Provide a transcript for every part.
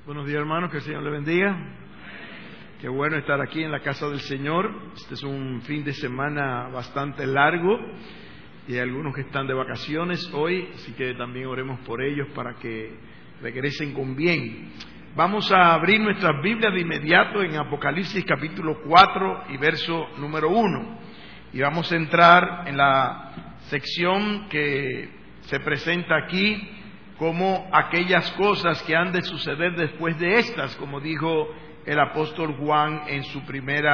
Buenos días, hermanos, que el Señor le bendiga. Qué bueno estar aquí en la casa del Señor. Este es un fin de semana bastante largo y hay algunos que están de vacaciones hoy, así que también oremos por ellos para que regresen con bien. Vamos a abrir nuestras Biblias de inmediato en Apocalipsis capítulo 4 y verso número 1. Y vamos a entrar en la sección que se presenta aquí como aquellas cosas que han de suceder después de estas, como dijo el apóstol Juan en su primer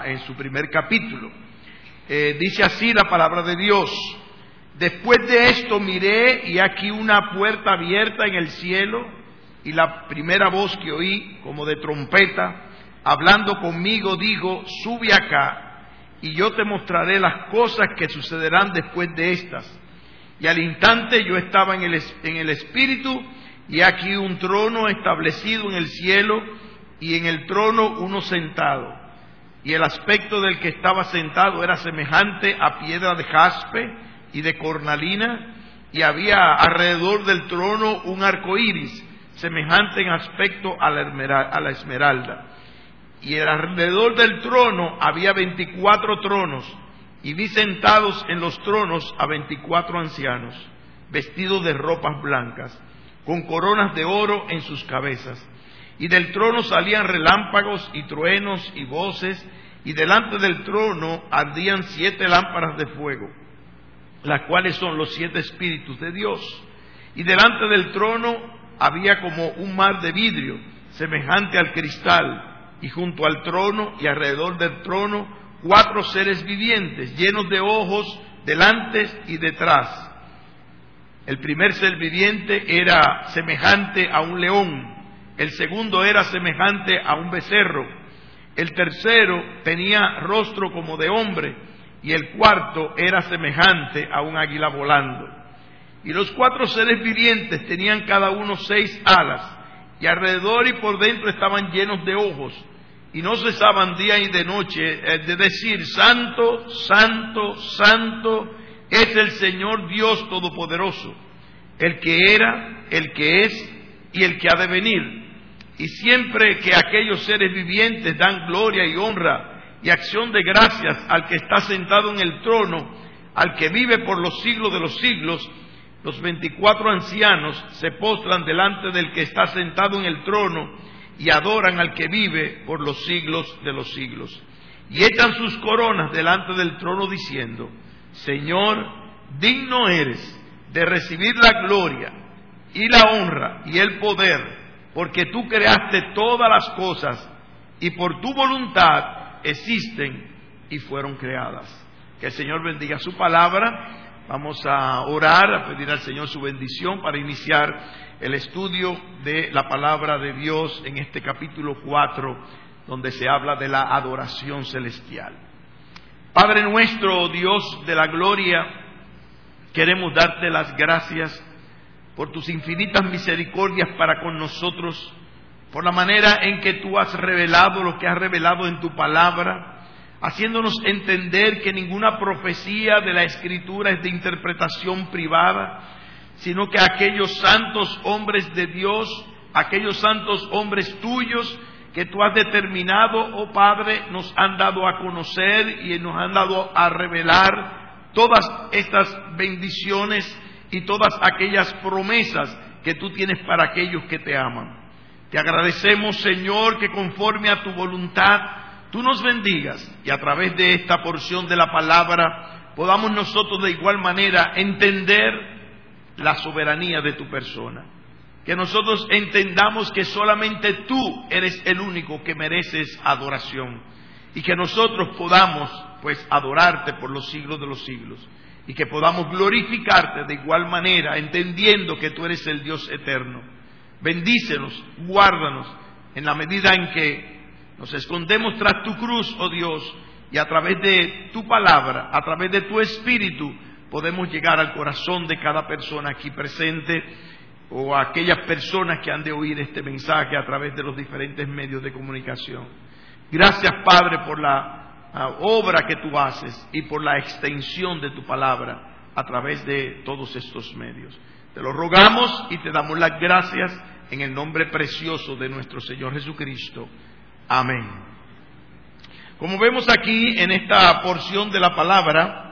capítulo. Dice así la palabra de Dios: después de esto miré, y aquí una puerta abierta en el cielo, y la primera voz que oí, como de trompeta, hablando conmigo, dijo: sube acá, y yo te mostraré las cosas que sucederán después de estas. Y al instante yo estaba en el Espíritu, y aquí un trono establecido en el cielo, y en el trono uno sentado. Y el aspecto del que estaba sentado era semejante a piedra de jaspe y de cornalina, y había alrededor del trono un arco iris, semejante en aspecto a la esmeralda. Y alrededor del trono había 24 tronos, y vi sentados en los tronos a 24 ancianos, vestidos de ropas blancas, con coronas de oro en sus cabezas. Y del trono salían relámpagos y truenos y voces, y delante del trono ardían 7 lámparas de fuego, las cuales son los 7 espíritus de Dios. Y delante del trono había como un mar de vidrio, semejante al cristal, y junto al trono y alrededor del trono 4 seres vivientes, llenos de ojos delante y detrás. El primer ser viviente era semejante a un león, el segundo era semejante a un becerro, el tercero tenía rostro como de hombre, y el cuarto era semejante a un águila volando. Y los 4 seres vivientes tenían cada uno 6 alas, y alrededor y por dentro estaban llenos de ojos, y no cesaban día y de noche de decir: Santo, Santo, Santo es el Señor Dios Todopoderoso, el que era, el que es y el que ha de venir. Y siempre que aquellos seres vivientes dan gloria y honra y acción de gracias al que está sentado en el trono, al que vive por los siglos de los siglos, los 24 ancianos se postran delante del que está sentado en el trono y adoran al que vive por los siglos de los siglos. Y echan sus coronas delante del trono diciendo: Señor, digno eres de recibir la gloria y la honra y el poder, porque tú creaste todas las cosas y por tu voluntad existen y fueron creadas. Que el Señor bendiga su palabra. Vamos a orar, a pedir al Señor su bendición para iniciar el estudio de la palabra de Dios en este capítulo 4, donde se habla de la adoración celestial. Padre nuestro, Dios de la gloria, queremos darte las gracias por tus infinitas misericordias para con nosotros, por la manera en que tú has revelado lo que has revelado en tu palabra, haciéndonos entender que ninguna profecía de la Escritura es de interpretación privada, sino que aquellos santos hombres de Dios, aquellos santos hombres tuyos que tú has determinado, oh Padre, nos han dado a conocer y nos han dado a revelar todas estas bendiciones y todas aquellas promesas que tú tienes para aquellos que te aman. Te agradecemos, Señor, que conforme a tu voluntad tú nos bendigas y a través de esta porción de la palabra podamos nosotros de igual manera entender la soberanía de tu persona. Que nosotros entendamos que solamente tú eres el único que mereces adoración, y que nosotros podamos pues adorarte por los siglos de los siglos, y que podamos glorificarte de igual manera, entendiendo que tú eres el Dios eterno. Bendícenos, guárdanos en la medida en que nos escondemos tras tu cruz, oh Dios, y a través de tu palabra, a través de tu Espíritu, podemos llegar al corazón de cada persona aquí presente, o a aquellas personas que han de oír este mensaje a través de los diferentes medios de comunicación. Gracias, Padre, por la obra que tú haces y por la extensión de tu palabra a través de todos estos medios. Te lo rogamos y te damos las gracias en el nombre precioso de nuestro Señor Jesucristo. Amén. Como vemos aquí en esta porción de la palabra,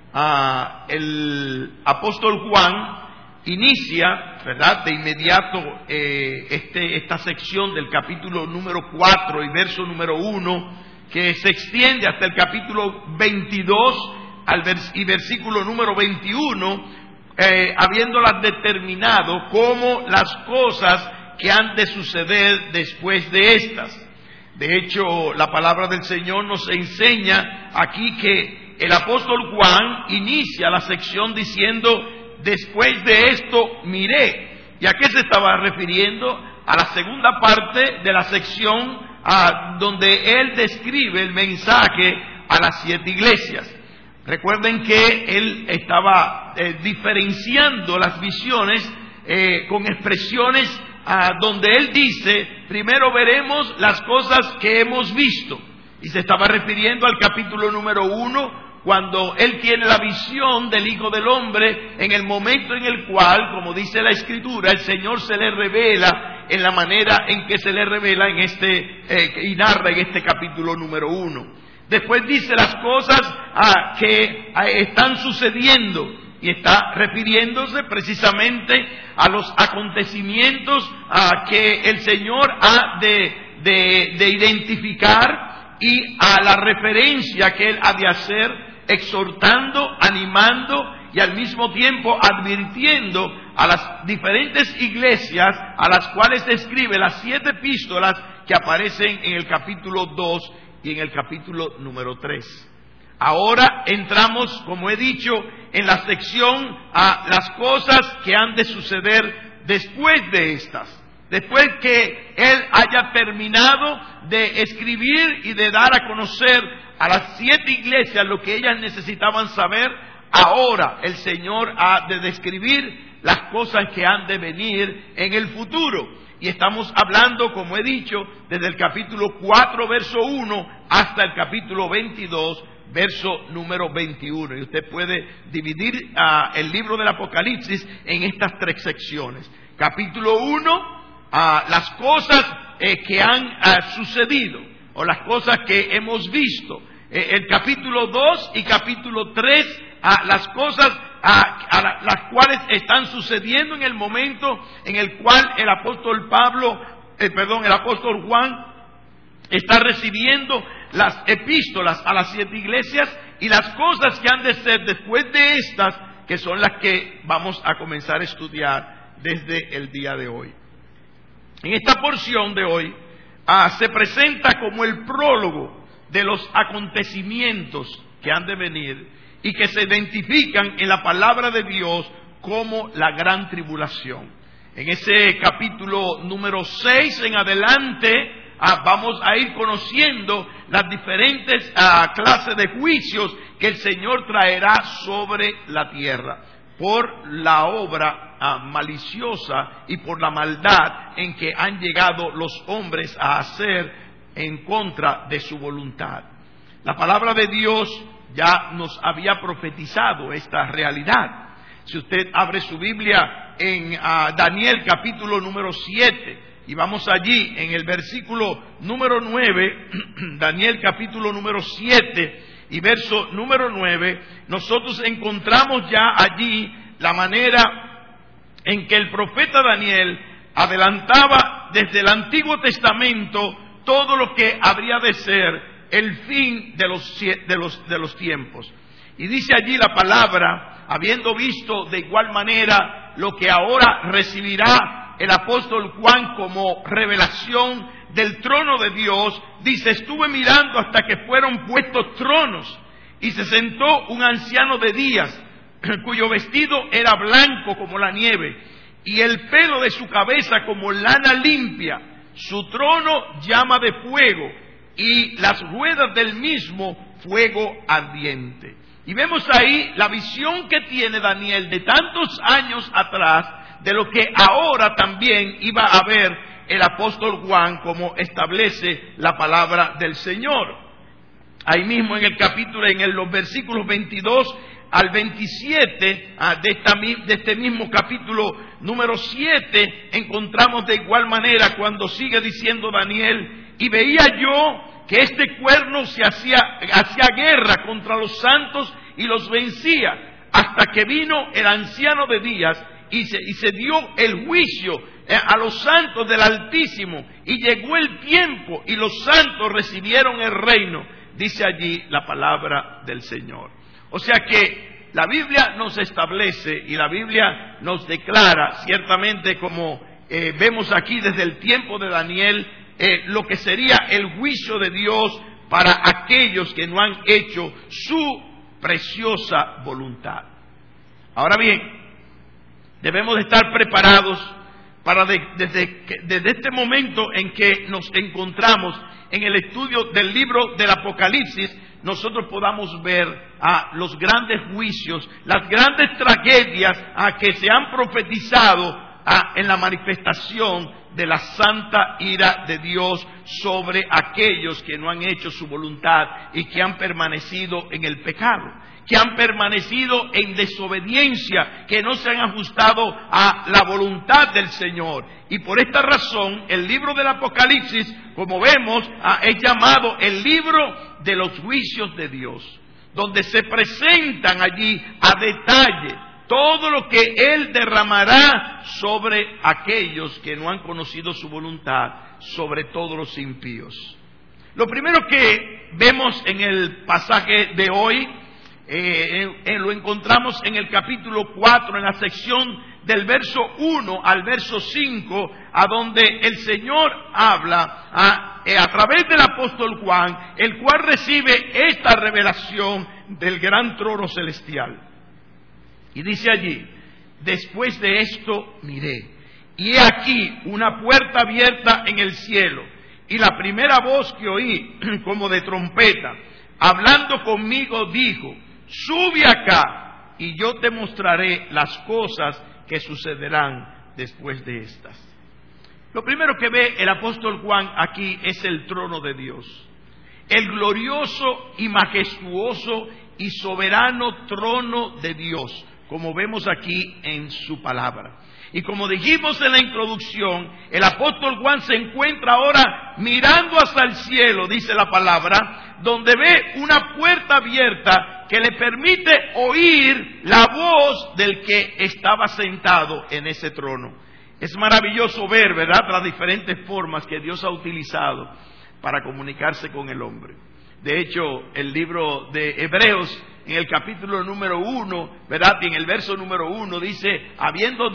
el apóstol Juan inicia, ¿verdad?, de inmediato esta sección del capítulo número 4 y verso número 1, que se extiende hasta el capítulo 22 y versículo número 21, habiéndolas determinado como las cosas que han de suceder después de estas. De hecho, la palabra del Señor nos enseña aquí que el apóstol Juan inicia la sección diciendo: después de esto miré. ¿Y a qué se estaba refiriendo? A la segunda parte de la sección donde él describe el mensaje a las 7 iglesias. Recuerden que él estaba diferenciando las visiones con expresiones donde él dice: primero veremos las cosas que hemos visto. Y se estaba refiriendo al capítulo número 1, cuando él tiene la visión del Hijo del Hombre, en el momento en el cual, como dice la Escritura, el Señor se le revela en la manera en que se le revela y narra en este capítulo número 1. Después dice las cosas que están sucediendo, y está refiriéndose precisamente a los acontecimientos que el Señor ha de identificar, y a la referencia que Él ha de hacer, exhortando, animando y al mismo tiempo advirtiendo a las diferentes iglesias a las cuales describe las 7 epístolas que aparecen en el capítulo 2 y en el capítulo número 3. Ahora entramos, como he dicho, en la sección a las cosas que han de suceder después de estas. Después que él haya terminado de escribir y de dar a conocer a las 7 iglesias lo que ellas necesitaban saber, ahora el Señor ha de describir las cosas que han de venir en el futuro. Y estamos hablando, como he dicho, desde el capítulo 4, verso 1, hasta el capítulo 22, verso número 21. Y usted puede dividir el libro del Apocalipsis en estas 3 secciones. Capítulo 1, las cosas que han sucedido, o las cosas que hemos visto. El capítulo 2 y capítulo 3, las cosas las cuales están sucediendo en el momento en el cual el apóstol Juan está recibiendo las epístolas a las 7 iglesias, y las cosas que han de ser después de estas, que son las que vamos a comenzar a estudiar desde el día de hoy. En esta porción de hoy se presenta como el prólogo de los acontecimientos que han de venir y que se identifican en la palabra de Dios como la gran tribulación. En ese capítulo número 6 en adelante vamos a ir conociendo las diferentes clases de juicios que el Señor traerá sobre la tierra por la obra maliciosa y por la maldad en que han llegado los hombres a hacer en contra de su voluntad. La palabra de Dios ya nos había profetizado esta realidad. Si usted abre su Biblia en Daniel capítulo número 7, y vamos allí en el versículo número 9, Daniel capítulo número 7 y verso número 9, nosotros encontramos ya allí la manera en que el profeta Daniel adelantaba desde el Antiguo Testamento todo lo que habría de ser el fin de los tiempos. Y dice allí la palabra, habiendo visto de igual manera lo que ahora recibirá el apóstol Juan como revelación del trono de Dios, dice: estuve mirando hasta que fueron puestos tronos, y se sentó un anciano de días, cuyo vestido era blanco como la nieve, y el pelo de su cabeza como lana limpia. Su trono llama de fuego, y las ruedas del mismo fuego ardiente. Y vemos ahí la visión que tiene Daniel de tantos años atrás, de lo que ahora también iba a ver el apóstol Juan, como establece la palabra del Señor. Ahí mismo en el capítulo, los versículos 22 al 27 de este mismo capítulo número 7 encontramos de igual manera cuando sigue diciendo Daniel: y veía yo que este cuerno se hacía guerra contra los santos y los vencía, hasta que vino el anciano de días y se dio el juicio a los santos del Altísimo, y llegó el tiempo y los santos recibieron el reino. Dice allí la palabra del Señor. O sea que la Biblia nos establece y la Biblia nos declara, ciertamente como vemos aquí desde el tiempo de Daniel, lo que sería el juicio de Dios para aquellos que no han hecho su preciosa voluntad. Ahora bien, debemos de estar preparados para desde este momento en que nos encontramos en el estudio del libro del Apocalipsis, nosotros podamos ver los grandes juicios, las grandes tragedias que se han profetizado en la manifestación de la santa ira de Dios sobre aquellos que no han hecho su voluntad y que han permanecido en el pecado, que han permanecido en desobediencia, que no se han ajustado a la voluntad del Señor. Y por esta razón, el libro del Apocalipsis, como vemos, es llamado el libro de los juicios de Dios, donde se presentan allí a detalle todo lo que Él derramará sobre aquellos que no han conocido su voluntad, sobre todos los impíos. Lo primero que vemos en el pasaje de hoy, lo encontramos en el capítulo 4, en la sección del verso 1 al verso 5, a donde el Señor habla a través del apóstol Juan, el cual recibe esta revelación del gran trono celestial. Y dice allí: después de esto miré, y he aquí una puerta abierta en el cielo, y la primera voz que oí, como de trompeta, hablando conmigo, dijo: sube acá, y yo te mostraré las cosas que sucederán después de estas. Lo primero que ve el apóstol Juan aquí es el trono de Dios, el glorioso y majestuoso y soberano trono de Dios, como vemos aquí en su palabra. Y como dijimos en la introducción, el apóstol Juan se encuentra ahora mirando hasta el cielo, dice la palabra, donde ve una puerta abierta que le permite oír la voz del que estaba sentado en ese trono. Es maravilloso ver, ¿verdad?, las diferentes formas que Dios ha utilizado para comunicarse con el hombre. De hecho, el libro de Hebreos, en el capítulo número 1, ¿verdad?, y en el verso número 1 dice: habiendo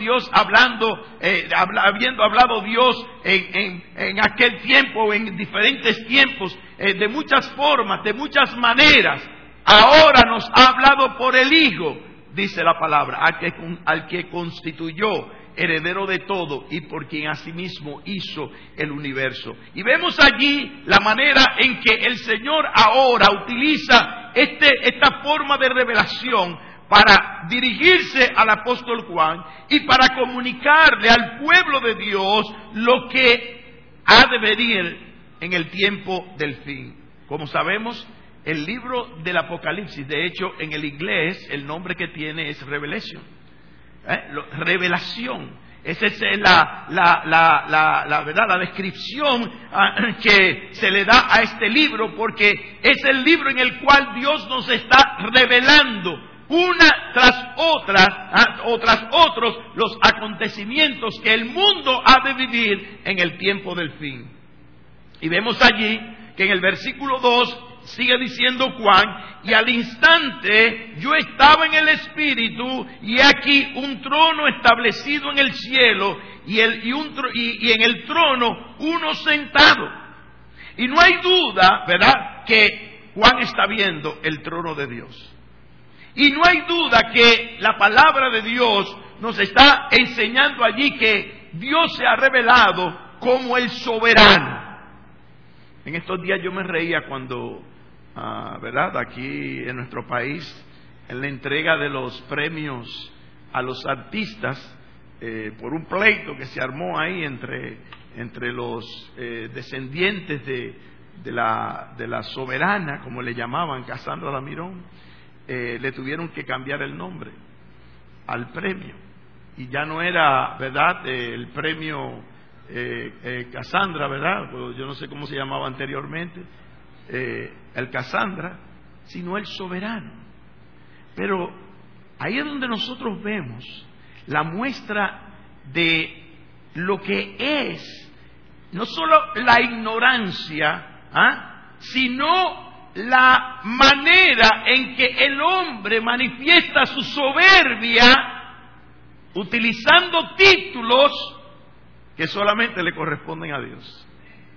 hablado Dios en aquel tiempo, en diferentes tiempos, de muchas formas, de muchas maneras, ahora nos ha hablado por el Hijo, dice la palabra, al que constituyó heredero de todo y por quien asimismo hizo el universo. Y vemos allí la manera en que el Señor ahora utiliza esta forma de revelación para dirigirse al apóstol Juan y para comunicarle al pueblo de Dios lo que ha de venir en el tiempo del fin. Como sabemos, el libro del Apocalipsis, de hecho, en el inglés el nombre que tiene es Revelation. Revelación. Esa es la descripción que se le da a este libro, porque es el libro en el cual Dios nos está revelando una tras otra o tras otros los acontecimientos que el mundo ha de vivir en el tiempo del fin. Y vemos allí que en el versículo 2 sigue diciendo Juan: y al instante yo estaba en el Espíritu, y aquí un trono establecido en el cielo, y en el trono uno sentado. Y no hay duda, ¿verdad?, que Juan está viendo el trono de Dios. Y no hay duda que la palabra de Dios nos está enseñando allí que Dios se ha revelado como el soberano. En estos días yo me reía cuando, ¿verdad?, aquí en nuestro país, en la entrega de los premios a los artistas, por un pleito que se armó ahí entre los descendientes de la soberana, como le llamaban, Casandra Mirón, le tuvieron que cambiar el nombre al premio. y ya no era, ¿verdad?, el premio Casandra, ¿verdad? Yo no sé cómo se llamaba anteriormente, el Casandra, sino el soberano. Pero ahí es donde nosotros vemos la muestra de lo que es no solo la ignorancia, sino la manera en que el hombre manifiesta su soberbia utilizando títulos que solamente le corresponden a Dios.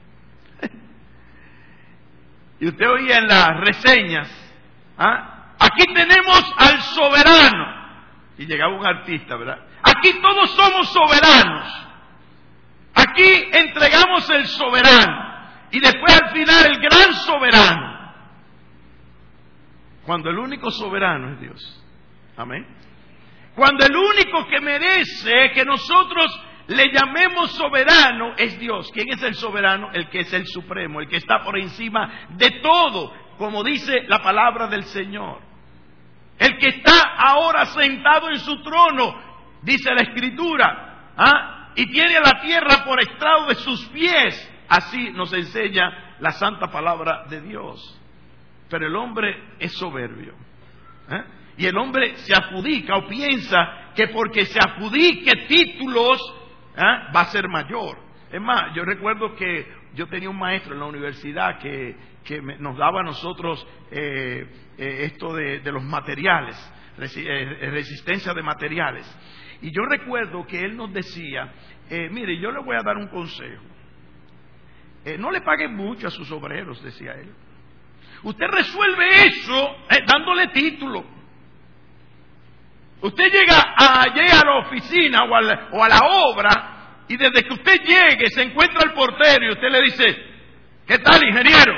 Y usted oía en las reseñas, aquí tenemos al soberano, y llegaba un artista, ¿verdad? Aquí todos somos soberanos. Aquí entregamos el soberano. Y después al final el gran soberano. Cuando el único soberano es Dios. Amén. Cuando el único que merece que nosotros le llamemos soberano es Dios. ¿Quién es el soberano? El que es el supremo, el que está por encima de todo, como dice la palabra del Señor. El que está ahora sentado en su trono, dice la Escritura, y tiene la tierra por estrado de sus pies. Así nos enseña la santa palabra de Dios. Pero el hombre es soberbio. Y el hombre se adjudica o piensa que porque se adjudique títulos va a ser mayor. Es más, yo recuerdo que yo tenía un maestro en la universidad que nos daba a nosotros esto de los materiales, resistencia de materiales. Y yo recuerdo que él nos decía, mire, yo le voy a dar un consejo. No le paguen mucho a sus obreros, decía él. Usted resuelve eso dándole título. Usted llega a la oficina o a la obra, y desde que usted llegue se encuentra el portero y usted le dice, ¿qué tal, ingeniero?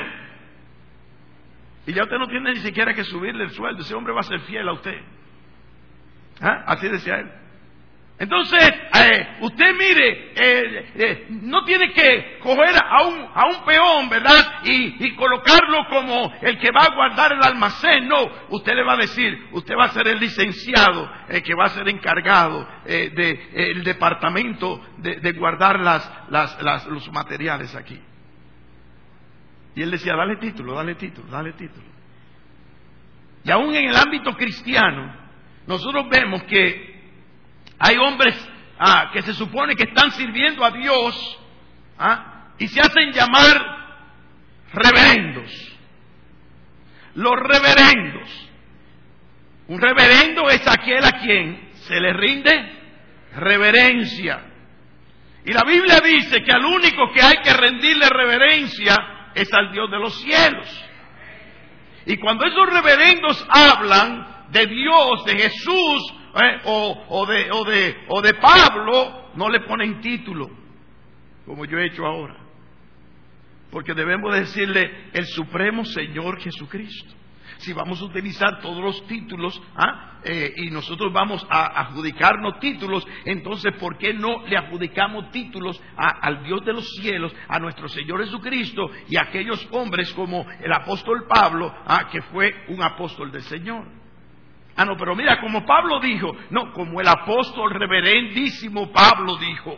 Y ya usted no tiene ni siquiera que subirle el sueldo. Ese hombre va a ser fiel a usted. Así decía él. Entonces, usted mire, no tiene que coger a un peón, ¿verdad? Y colocarlo como el que va a guardar el almacén. No, usted le va a decir, usted va a ser el licenciado, el que va a ser encargado del departamento de guardar los materiales aquí. Y él decía, dale título, dale título, dale título. Y aún en el ámbito cristiano, nosotros vemos que hay hombres que se supone que están sirviendo a Dios y se hacen llamar reverendos. Los reverendos. Un reverendo es aquel a quien se le rinde reverencia. Y la Biblia dice que al único que hay que rendirle reverencia es al Dios de los cielos. Y cuando esos reverendos hablan de Dios, de Jesús, o de Pablo, no le ponen título, como yo he hecho ahora, porque debemos decirle el Supremo Señor Jesucristo. Si vamos a utilizar todos los títulos y nosotros vamos a adjudicarnos títulos, entonces ¿por qué no le adjudicamos títulos al Dios de los cielos, a nuestro Señor Jesucristo y a aquellos hombres como el apóstol Pablo, que fue un apóstol del Señor? No, pero mira, como Pablo dijo, no, como el apóstol reverendísimo Pablo dijo.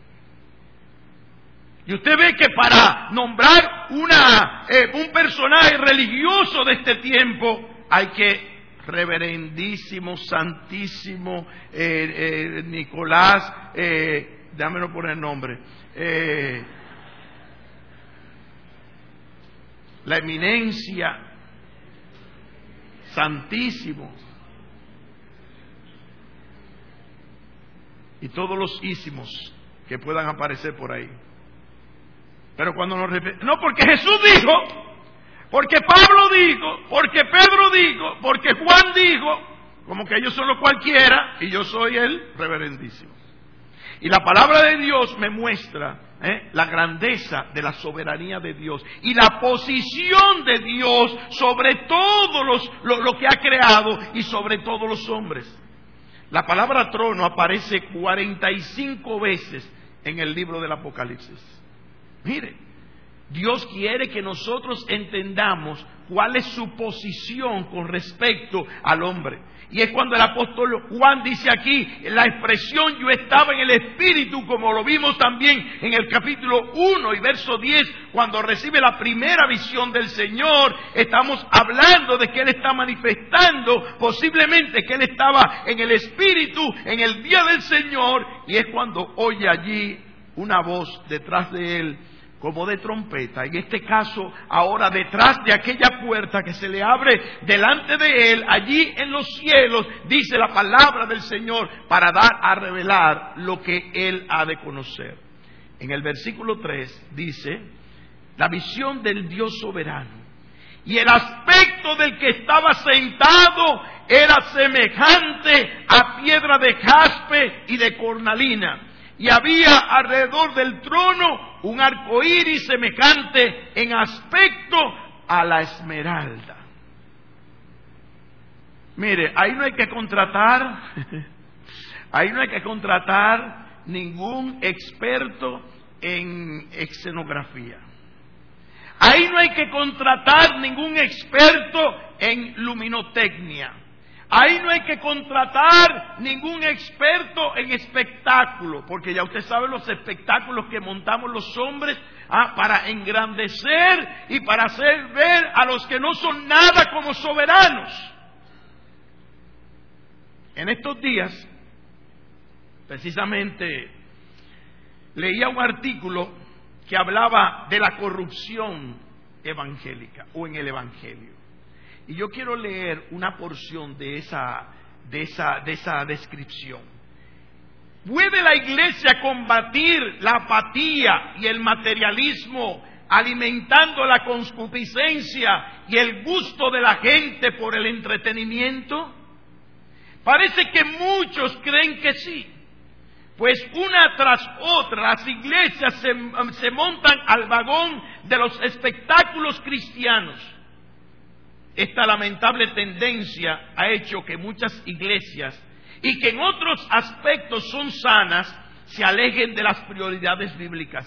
Y usted ve que para nombrar un personaje religioso de este tiempo, hay que reverendísimo, santísimo, Nicolás, dámelo por el nombre, la eminencia, santísimo. Y todos los ísimos que puedan aparecer por ahí. Pero cuando nos referimos, no, porque Jesús dijo, porque Pablo dijo, porque Pedro dijo, porque Juan dijo, como que ellos son los cualquiera y yo soy el reverendísimo. Y la palabra de Dios me muestra la grandeza de la soberanía de Dios y la posición de Dios sobre todo lo que ha creado y sobre todos los hombres. La palabra trono aparece 45 veces en el libro del Apocalipsis. Mire, Dios quiere que nosotros entendamos cuál es su posición con respecto al hombre. Y es cuando el apóstol Juan dice aquí, la expresión yo estaba en el Espíritu, como lo vimos también en el capítulo 1 y verso 10, cuando recibe la primera visión del Señor, estamos hablando de que Él está manifestando, posiblemente que Él estaba en el Espíritu, en el día del Señor, y es cuando oye allí una voz detrás de Él, como de trompeta. En este caso, ahora detrás de aquella puerta que se le abre delante de Él, allí en los cielos, dice la palabra del Señor para dar a revelar lo que Él ha de conocer. En el versículo 3 dice, la visión del Dios soberano, y el aspecto del que estaba sentado era semejante a piedra de jaspe y de cornalina. Y había alrededor del trono un arco iris semejante en aspecto a la esmeralda. Mire, ahí no hay que contratar ningún experto en escenografía. Ahí no hay que contratar ningún experto en luminotecnia. Ahí no hay que contratar ningún experto en espectáculo, porque ya usted sabe los espectáculos que montamos los hombres para engrandecer y para hacer ver a los que no son nada como soberanos. En estos días, precisamente, leía un artículo que hablaba de la corrupción evangélica o en el Evangelio. Y yo quiero leer una porción de esa descripción. ¿Puede la iglesia combatir la apatía y el materialismo alimentando la concupiscencia y el gusto de la gente por el entretenimiento? Parece que muchos creen que sí. Pues una tras otra las iglesias se montan al vagón de los espectáculos cristianos. Esta lamentable tendencia ha hecho que muchas iglesias, y que en otros aspectos son sanas, se alejen de las prioridades bíblicas.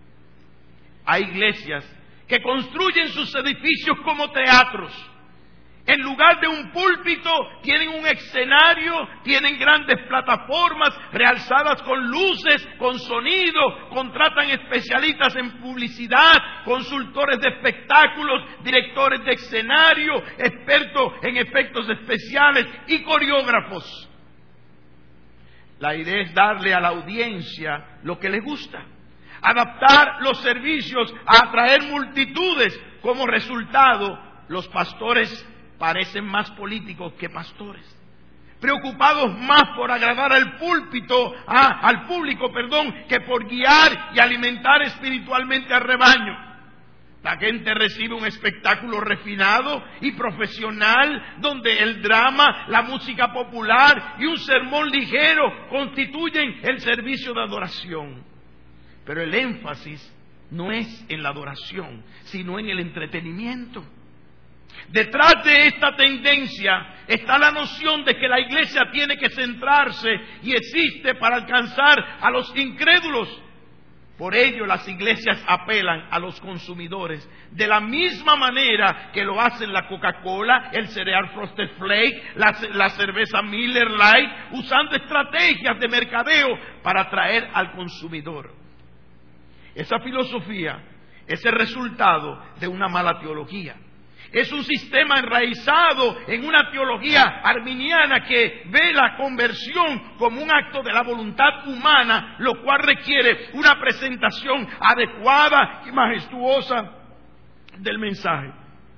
Hay iglesias que construyen sus edificios como teatros. En lugar de un púlpito, tienen un escenario, tienen grandes plataformas realzadas con luces, con sonido, contratan especialistas en publicidad, consultores de espectáculos, directores de escenario, expertos en efectos especiales y coreógrafos. La idea es darle a la audiencia lo que le gusta, adaptar los servicios a atraer multitudes. Como resultado, los pastores parecen más políticos que pastores, preocupados más por agradar al público, que por guiar y alimentar espiritualmente al rebaño. La gente recibe un espectáculo refinado y profesional donde el drama, la música popular y un sermón ligero constituyen el servicio de adoración. Pero el énfasis no es en la adoración, sino en el entretenimiento. Detrás de esta tendencia está la noción de que la iglesia tiene que centrarse y existe para alcanzar a los incrédulos. Por ello las iglesias apelan a los consumidores de la misma manera que lo hacen la Coca-Cola, el cereal Frosted Flake, la cerveza Miller Lite, usando estrategias de mercadeo para atraer al consumidor. Esa filosofía es el resultado de una mala teología. Es un sistema enraizado en una teología arminiana que ve la conversión como un acto de la voluntad humana, lo cual requiere una presentación adecuada y majestuosa del mensaje.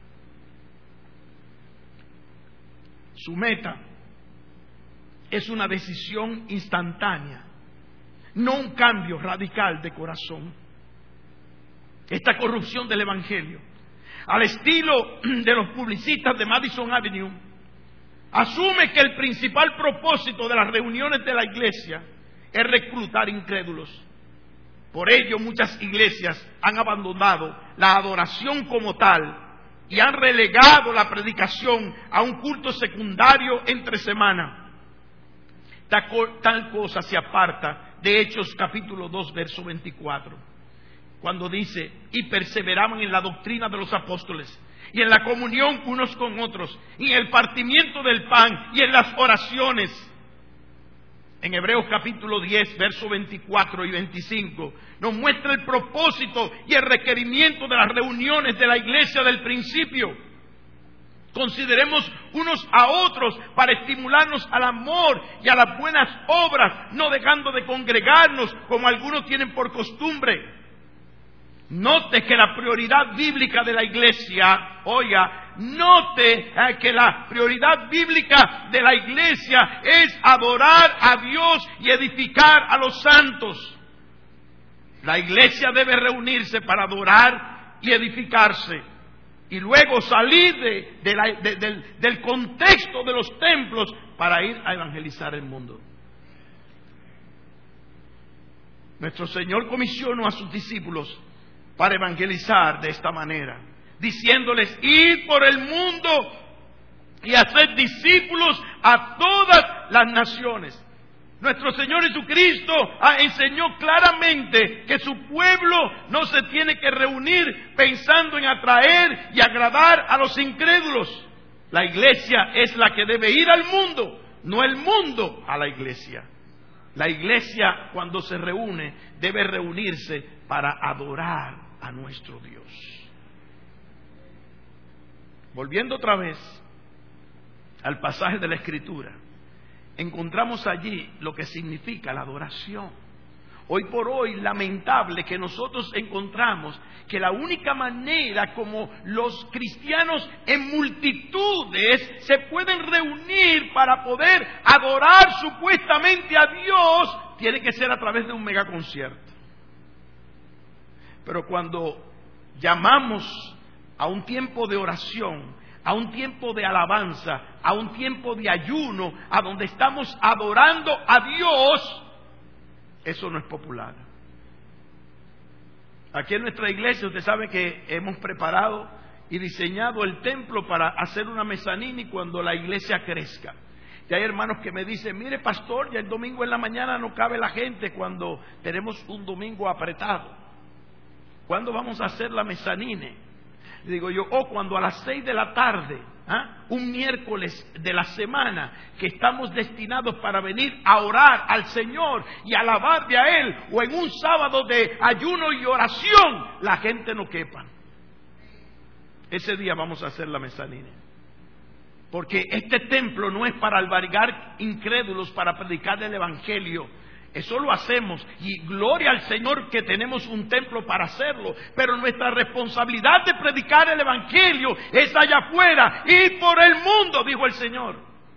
Su meta es una decisión instantánea, no un cambio radical de corazón. Esta corrupción del Evangelio, al estilo de los publicistas de Madison Avenue, asume que el principal propósito de las reuniones de la iglesia es reclutar incrédulos. Por ello, muchas iglesias han abandonado la adoración como tal y han relegado la predicación a un culto secundario entre semana. Tal cosa se aparta de Hechos capítulo 2, verso 24. Cuando dice, y perseveraban en la doctrina de los apóstoles, y en la comunión unos con otros, y en el partimiento del pan, y en las oraciones. En Hebreos capítulo 10, versos 24 y 25, nos muestra el propósito y el requerimiento de las reuniones de la iglesia del principio. Consideremos unos a otros para estimularnos al amor y a las buenas obras, no dejando de congregarnos como algunos tienen por costumbre. Note que la prioridad bíblica de la iglesia, note que la prioridad bíblica de la iglesia es adorar a Dios y edificar a los santos. La iglesia debe reunirse para adorar y edificarse, y luego salir del contexto de los templos para ir a evangelizar el mundo. Nuestro Señor comisionó a sus discípulos para evangelizar de esta manera, diciéndoles: id por el mundo y haced discípulos a todas las naciones. Nuestro Señor Jesucristo enseñó claramente que su pueblo no se tiene que reunir pensando en atraer y agradar a los incrédulos. La iglesia es la que debe ir al mundo, no el mundo a la iglesia. La iglesia, cuando se reúne, debe reunirse para adorar a nuestro Dios. Volviendo otra vez al pasaje de la Escritura, encontramos allí lo que significa la adoración. Hoy por hoy, lamentable que nosotros encontramos que la única manera como los cristianos en multitudes se pueden reunir para poder adorar supuestamente a Dios tiene que ser a través de un megaconcierto. Pero cuando llamamos a un tiempo de oración, a un tiempo de alabanza, a un tiempo de ayuno, a donde estamos adorando a Dios, eso no es popular. Aquí en nuestra iglesia usted sabe que hemos preparado y diseñado el templo para hacer una mezanini cuando la iglesia crezca. Y hay hermanos que me dicen: mire pastor, ya el domingo en la mañana no cabe la gente cuando tenemos un domingo apretado. ¿Cuándo vamos a hacer la mezanine? Le digo yo: cuando a las 6 de la tarde, un miércoles de la semana, que estamos destinados para venir a orar al Señor y alabarle a Él, o en un sábado de ayuno y oración, la gente no quepa. Ese día vamos a hacer la mezanine. Porque este templo no es para albergar incrédulos, para predicar el Evangelio. Eso lo hacemos, y gloria al Señor que tenemos un templo para hacerlo, pero nuestra responsabilidad de predicar el Evangelio es allá afuera y por el mundo, dijo el Señor.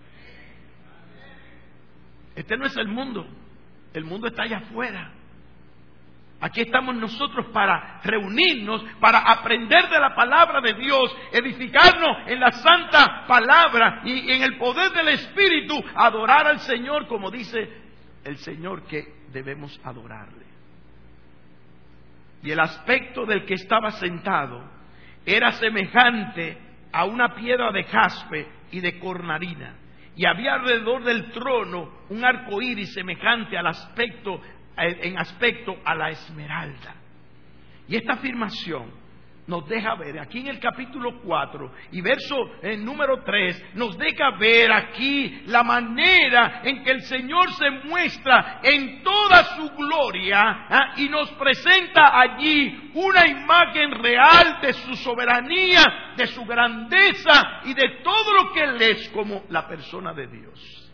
Este no es el mundo está allá afuera. Aquí estamos nosotros para reunirnos, para aprender de la palabra de Dios, edificarnos en la santa palabra y en el poder del Espíritu, adorar al Señor como dice el Señor que debemos adorarle. Y el aspecto del que estaba sentado era semejante a una piedra de jaspe y de cornalina, y había alrededor del trono un arco iris semejante en aspecto a la esmeralda. Y esta afirmación nos deja ver aquí en el capítulo 4 y verso número 3, nos deja ver aquí la manera en que el Señor se muestra en toda su gloria, y nos presenta allí una imagen real de su soberanía, de su grandeza y de todo lo que Él es como la persona de Dios.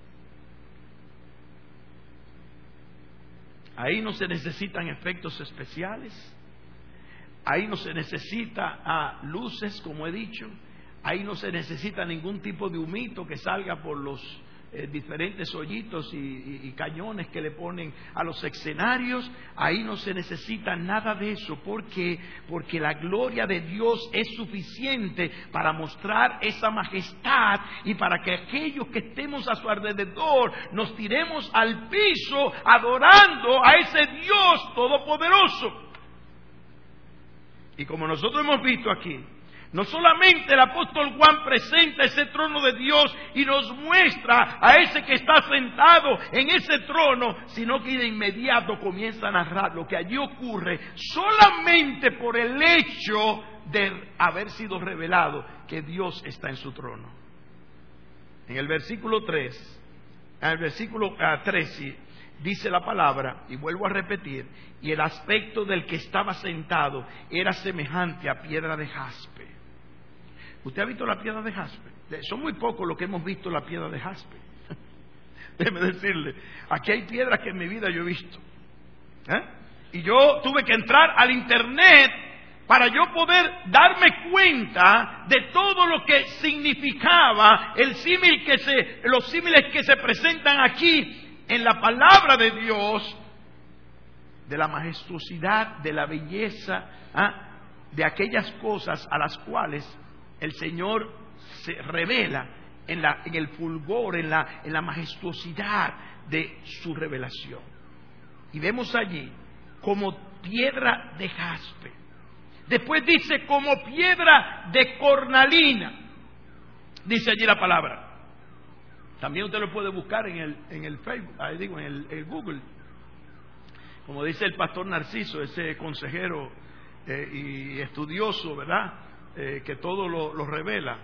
Ahí no se necesitan efectos especiales. Ahí no se necesita luces, como he dicho. Ahí no se necesita ningún tipo de humito que salga por los diferentes hoyitos y cañones que le ponen a los escenarios. Ahí no se necesita nada de eso. Porque la gloria de Dios es suficiente para mostrar esa majestad y para que aquellos que estemos a su alrededor nos tiremos al piso adorando a ese Dios todopoderoso. Y como nosotros hemos visto aquí, No solamente el apóstol Juan presenta ese trono de Dios y nos muestra a ese que está sentado en ese trono, sino que de inmediato comienza a narrar lo que allí ocurre solamente por el hecho de haber sido revelado que Dios está en su trono. En el versículo 3, en el versículo 13, dice la palabra, y vuelvo a repetir, y el aspecto del que estaba sentado era semejante a piedra de jaspe. ¿Usted ha visto la piedra de jaspe? Son muy pocos los que hemos visto la piedra de jaspe. Déjeme decirle, aquí hay piedras que en mi vida yo he visto. Y yo tuve que entrar al internet para yo poder darme cuenta de todo lo que significaba los símiles que se presentan aquí en la palabra de Dios, de la majestuosidad, de la belleza, de aquellas cosas a las cuales el Señor se revela en el fulgor, en la majestuosidad de su revelación. Y vemos allí como piedra de jaspe. Después dice como piedra de cornalina. Dice allí la palabra. También usted lo puede buscar en el Facebook, en el Google. Como dice el pastor Narciso, ese consejero y estudioso, ¿verdad? Que todo lo revela.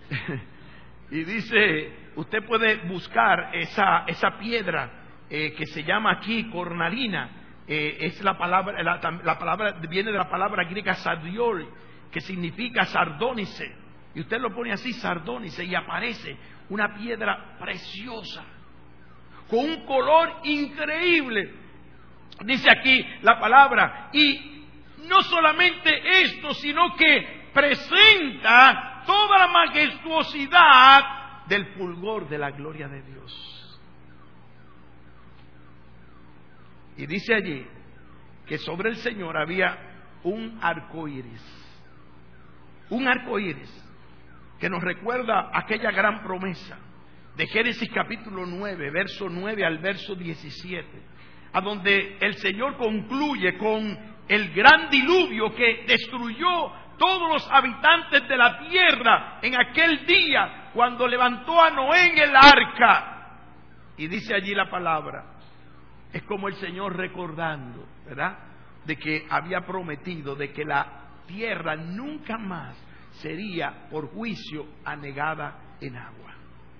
Y dice, usted puede buscar esa piedra que se llama aquí cornalina. Es la palabra, la palabra viene de la palabra griega sardiol, que significa sardónice. Y usted lo pone así, sardónice, y aparece una piedra preciosa, con un color increíble. Dice aquí la palabra, y no solamente esto, sino que presenta toda la majestuosidad del fulgor de la gloria de Dios. Y dice allí que sobre el Señor había un arco iris. Un arco iris que nos recuerda aquella gran promesa de Génesis capítulo 9, verso 9 al verso 17, a donde el Señor concluye con el gran diluvio que destruyó todos los habitantes de la tierra en aquel día cuando levantó a Noé en el arca. Y dice allí la palabra, es como el Señor recordando, ¿verdad?, de que había prometido de que la tierra nunca más sería por juicio anegada en agua.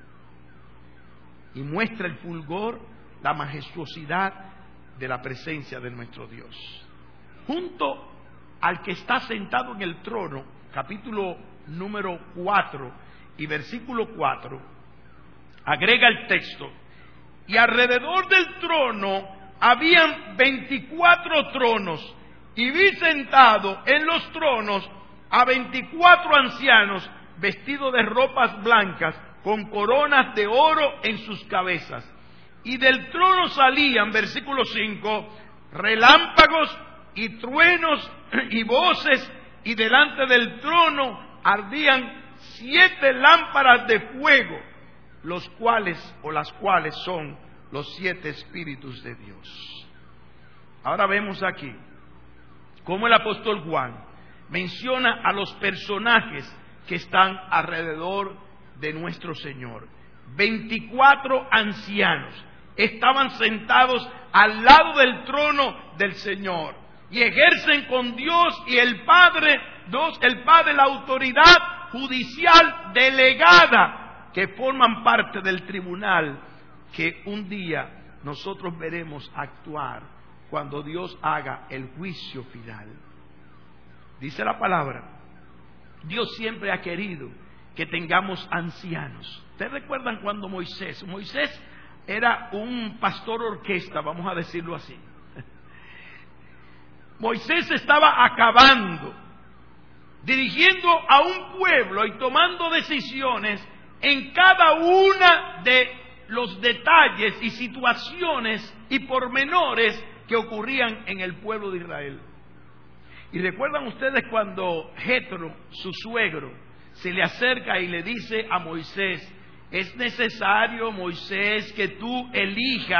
Y muestra el fulgor, la majestuosidad de la presencia de nuestro Dios. Junto al que está sentado en el trono, capítulo número 4 y versículo 4, agrega el texto, y alrededor del trono habían 24 tronos, y vi sentado en los tronos a 24 ancianos vestidos de ropas blancas, con coronas de oro en sus cabezas. Y del trono salían, versículo 5, relámpagos y truenos y voces, y delante del trono ardían 7 lámparas de fuego, las cuales son los 7 espíritus de Dios. Ahora vemos aquí cómo el apóstol Juan menciona a los personajes que están alrededor de nuestro Señor. 24 ancianos estaban sentados al lado del trono del Señor y ejercen con Dios y el Padre la autoridad judicial delegada, que forman parte del tribunal que un día nosotros veremos actuar cuando Dios haga el juicio final. Dice la palabra, Dios siempre ha querido que tengamos ancianos. ¿Ustedes recuerdan cuando Moisés era un pastor orquesta, vamos a decirlo así? Moisés estaba acabando, dirigiendo a un pueblo y tomando decisiones en cada una de los detalles y situaciones y pormenores que ocurrían en el pueblo de Israel. Y recuerdan ustedes cuando Jetro, su suegro, se le acerca y le dice a Moisés, es necesario, Moisés, que tú elijas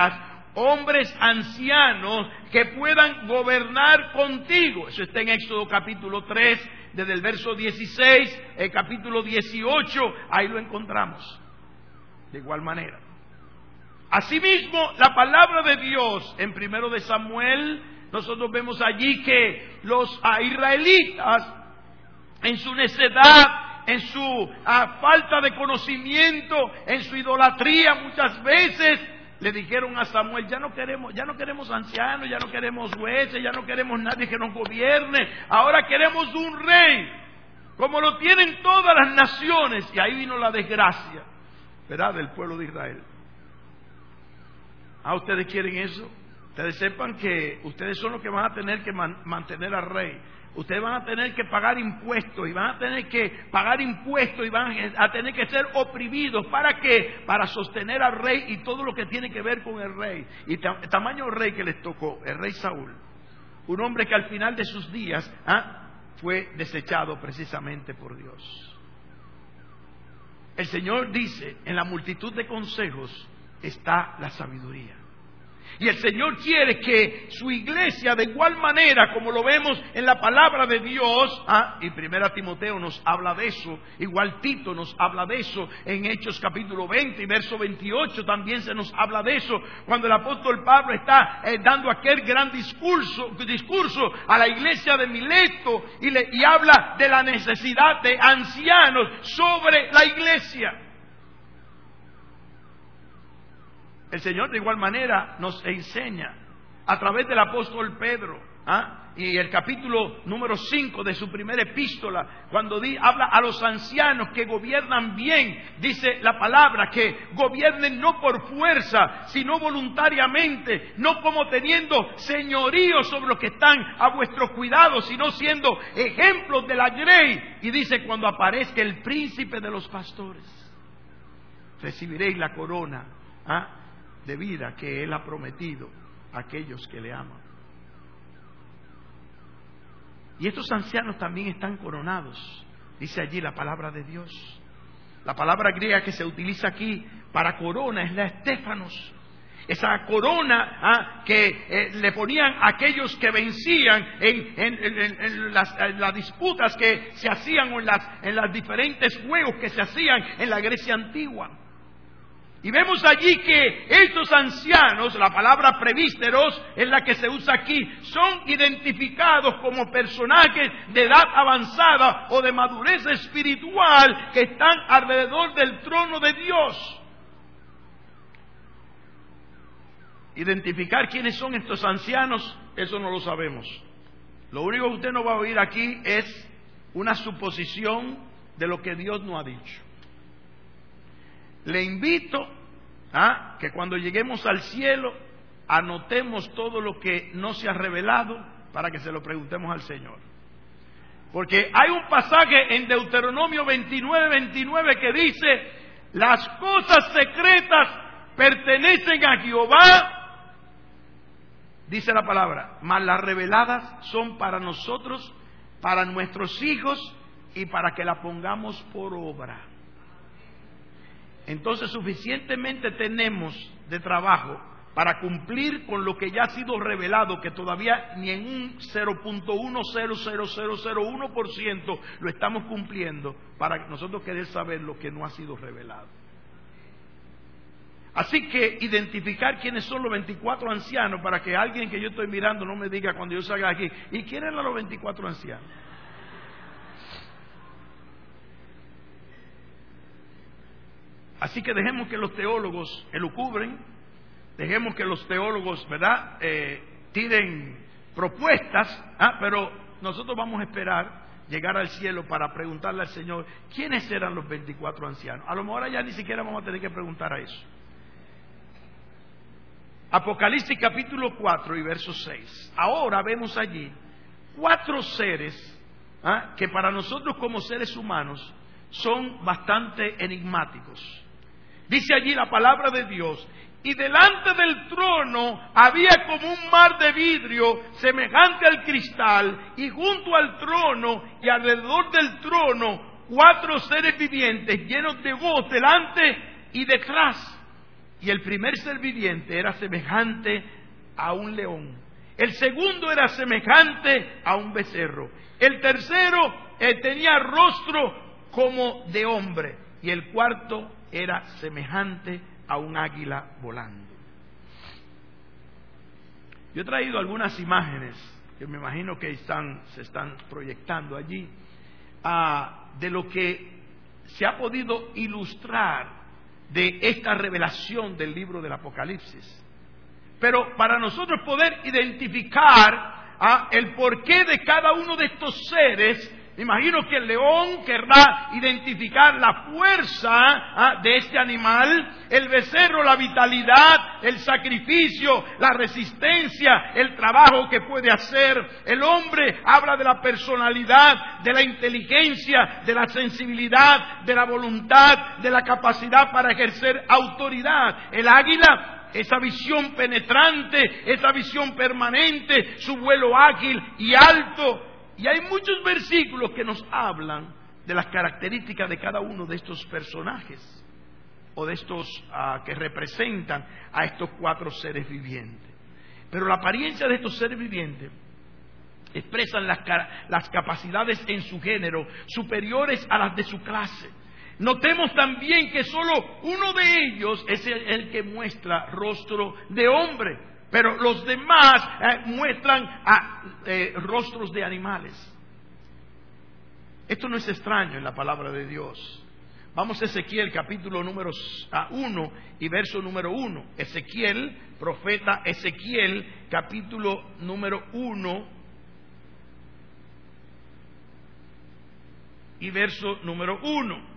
hombres ancianos que puedan gobernar contigo. Eso está en Éxodo capítulo 3, desde el verso 16, el capítulo 18, ahí lo encontramos. De igual manera. Asimismo, la palabra de Dios en 1 de Samuel, nosotros vemos allí que los israelitas, en su necedad, en su falta de conocimiento, en su idolatría, muchas veces le dijeron a Samuel: ya no queremos ancianos, ya no queremos jueces, ya no queremos nadie que nos gobierne, ahora queremos un rey, como lo tienen todas las naciones. Y ahí vino la desgracia, ¿verdad?, del pueblo de Israel. ¿Ustedes quieren eso? Ustedes sepan que ustedes son los que van a tener que mantener al rey. Ustedes van a tener que pagar impuestos y van a tener que pagar impuestos y van a tener que ser oprimidos. ¿Para qué? Para sostener al rey y todo lo que tiene que ver con el rey. Y el tamaño rey que les tocó, el rey Saúl, un hombre que al final de sus días fue desechado precisamente por Dios. El Señor dice: en la multitud de consejos está la sabiduría. Y el Señor quiere que su iglesia, de igual manera como lo vemos en la palabra de Dios, y 1 Timoteo nos habla de eso, igual Tito nos habla de eso, en Hechos capítulo 20 y verso 28 también se nos habla de eso, cuando el apóstol Pablo está dando aquel gran discurso a la iglesia de Mileto y habla de la necesidad de ancianos sobre la iglesia. El Señor de igual manera nos enseña a través del apóstol Pedro, y el capítulo número 5 de su primera epístola, cuando habla a los ancianos que gobiernan bien, dice la palabra que gobiernen no por fuerza, sino voluntariamente, no como teniendo señorío sobre los que están a vuestro cuidado, sino siendo ejemplos de la grey. Y dice: cuando aparezca el príncipe de los pastores, recibiréis la corona de vida que Él ha prometido a aquellos que le aman. Y estos ancianos también están coronados, dice allí la palabra de Dios. La palabra griega que se utiliza aquí para corona es la estéfanos. Esa corona que le ponían a aquellos que vencían en las disputas que se hacían, o en las diferentes juegos que se hacían en la Grecia antigua. Y vemos allí que estos ancianos, la palabra prevísteros es la que se usa aquí, son identificados como personajes de edad avanzada o de madurez espiritual que están alrededor del trono de Dios. Identificar quiénes son estos ancianos, eso no lo sabemos. Lo único que usted no va a oír aquí es una suposición de lo que Dios no ha dicho. Le invito que cuando lleguemos al cielo anotemos todo lo que no se ha revelado para que se lo preguntemos al Señor. Porque hay un pasaje en Deuteronomio 29 que dice: las cosas secretas pertenecen a Jehová, dice la palabra, mas las reveladas son para nosotros, para nuestros hijos y para que las pongamos por obra. Entonces suficientemente tenemos de trabajo para cumplir con lo que ya ha sido revelado, que todavía ni en un 0.1000001% lo estamos cumpliendo, para nosotros querer saber lo que no ha sido revelado. Así que identificar quiénes son los 24 ancianos, para que alguien que yo estoy mirando no me diga cuando yo salga aquí: ¿y quién eran los 24 ancianos? Así que dejemos que los teólogos elucubren, dejemos que los teólogos, ¿verdad?, tiren propuestas, pero nosotros vamos a esperar llegar al cielo para preguntarle al Señor quiénes eran los 24 ancianos. A lo mejor allá ni siquiera vamos a tener que preguntar a eso. Apocalipsis capítulo 4 y verso 6. Ahora vemos allí 4 seres que para nosotros como seres humanos son bastante enigmáticos. Dice allí la palabra de Dios: y delante del trono había como un mar de vidrio semejante al cristal, y junto al trono y alrededor del trono 4 seres vivientes llenos de voz delante y detrás. Y el primer ser viviente era semejante a un león. El segundo era semejante a un becerro. El tercero tenía rostro como de hombre. Y el cuarto era semejante a un águila volando. Yo he traído algunas imágenes que me imagino que se están proyectando allí, de lo que se ha podido ilustrar de esta revelación del libro del Apocalipsis. Pero para nosotros poder identificar el porqué de cada uno de estos seres, me imagino que el león querrá identificar la fuerza de este animal, el becerro la vitalidad, el sacrificio, la resistencia, el trabajo que puede hacer. El hombre habla de la personalidad, de la inteligencia, de la sensibilidad, de la voluntad, de la capacidad para ejercer autoridad. El águila, esa visión penetrante, esa visión permanente, su vuelo ágil y alto. Y hay muchos versículos que nos hablan de las características de cada uno de estos personajes, o de estos que representan a estos cuatro seres vivientes. Pero la apariencia de estos seres vivientes expresan las capacidades en su género superiores a las de su clase. Notemos también que solo uno de ellos es el que muestra rostro de hombre, pero los demás muestran rostros de animales. Esto no es extraño en la palabra de Dios. Vamos a Ezequiel capítulo número 1 y verso número 1. Ezequiel, profeta Ezequiel, capítulo número 1 y verso número 1.